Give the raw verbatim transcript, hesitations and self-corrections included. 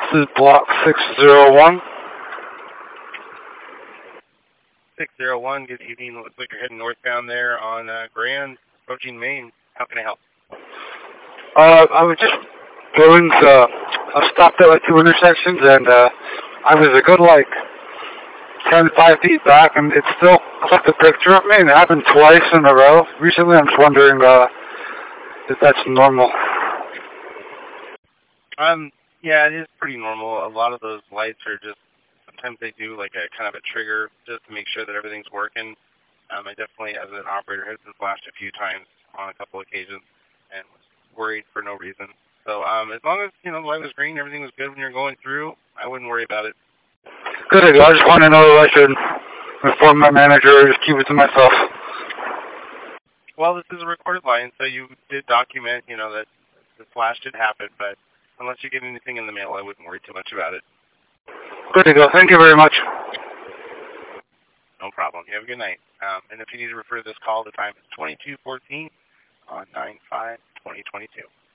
This is block six zero one. six zero one, good evening. Looks like you're heading northbound there on uh, Grand, approaching Maine. How can I help? Uh, I was just going to, I stopped at like two intersections and uh, I was a good like ten, five feet back and it still took a picture of me and it happened twice in a row recently. I'm just wondering uh, if that's normal. Um, yeah, it is pretty normal. A lot of those lights are just, sometimes they do like a kind of a trigger just to make sure that everything's working. Um, I definitely, as an operator, has been flashed a few times on a couple occasions and was worried for no reason. So um, as long as, you know, the light was green, everything was good when you're going through, I wouldn't worry about it. Good to go. I just want to know if I should inform my manager or just keep it to myself. Well, this is a recorded line, so you did document, you know, that the flash did happen, but unless you get anything in the mail, I wouldn't worry too much about it. Good to go. Thank you very much. No problem. You have a good night. Um, and if you need to refer to this call, the time is twenty-two fourteen on nine five twenty twenty-two.